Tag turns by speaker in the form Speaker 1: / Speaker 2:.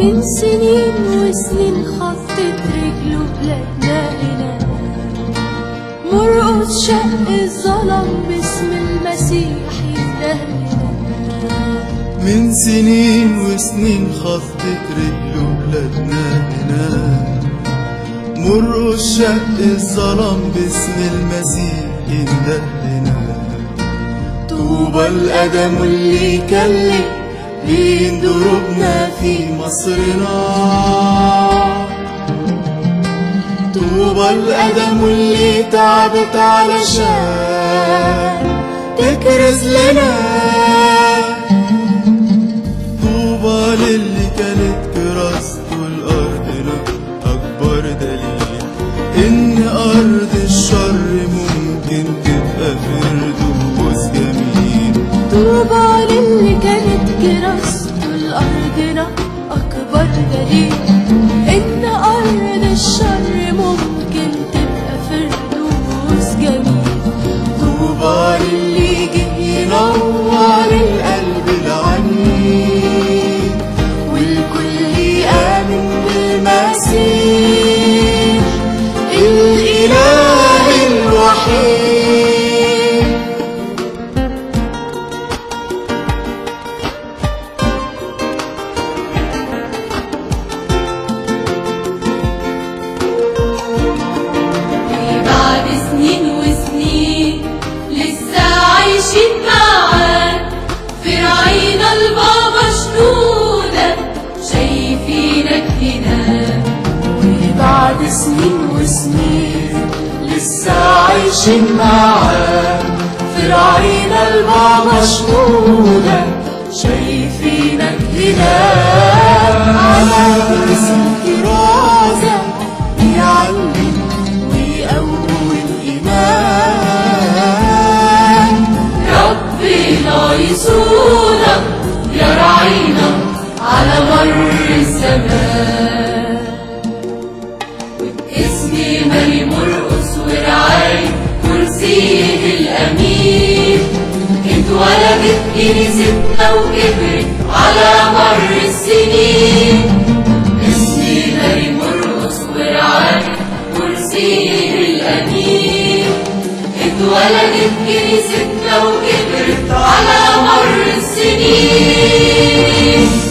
Speaker 1: من سنين وسنين خطت رجله بلادنا هنا، مرقص شق الظلم باسم المسيح يندهلنا.
Speaker 2: من سنين وسنين خطت رجله بلادنا هنا، مرقص شق الظلم باسم المسيح يندهلنا. طوبى القدم اللي يكلم بين دروبنا في مصرنا، طوبى القدم اللي تعبت علشان تكرز لنا، طوبى للي كانت كراسته لأرضنا أكبر دليل إن أرض الشر ممكن تبقى فردوس جميل.
Speaker 1: طوبى للي كانت كراسته لأرضنا أكبر دليل إن أرض الشر ممكن تبقى فردوس جميل.
Speaker 2: طوبى للي جه ينور القلب العنيد والكل يآمن بالمسيح الإله الوحيد.
Speaker 1: بعد سنين وسنين لسه عايشين معاه، في راعينا البابا شنودة شايفينك هنا.
Speaker 2: بعد سنين وسنين لسه عايشين معاه، في راعينا البابا شنودة شايفينك هنا. على اسم كرازة بيعلم ويقوي الإيمان.
Speaker 1: ربنا يسودك يرعينا على مر الزمان، وباسم ماري مرقص ورعاية كرسيه الأمين اتولدت كنيستنا وكبرت على مر السنين. باسم ماري مرقص ورعاية كرسيه الأمين اتولدت كنيستنا وكبرت على مر السنين.